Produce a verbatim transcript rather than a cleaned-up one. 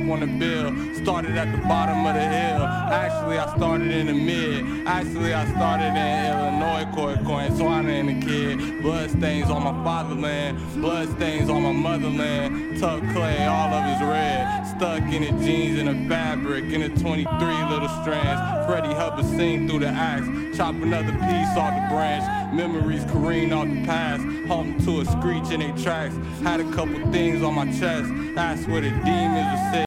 on the bill. Started at the bottom of the hill. Actually, I started in the mid. Actually, I started in Illinois, court coin, Swana and the kid. Blood stains on my fatherland. Blood stains on my motherland. Tuck clay, all of it's red. Stuck in the jeans and the fabric. In the twenty-three little strands. Freddie Hubbard sing through the axe. Chop another piece off the branch. Memories careen off the past. Home to a screech in they tracks. Had a couple things on my chest. That's where the demons were sitting.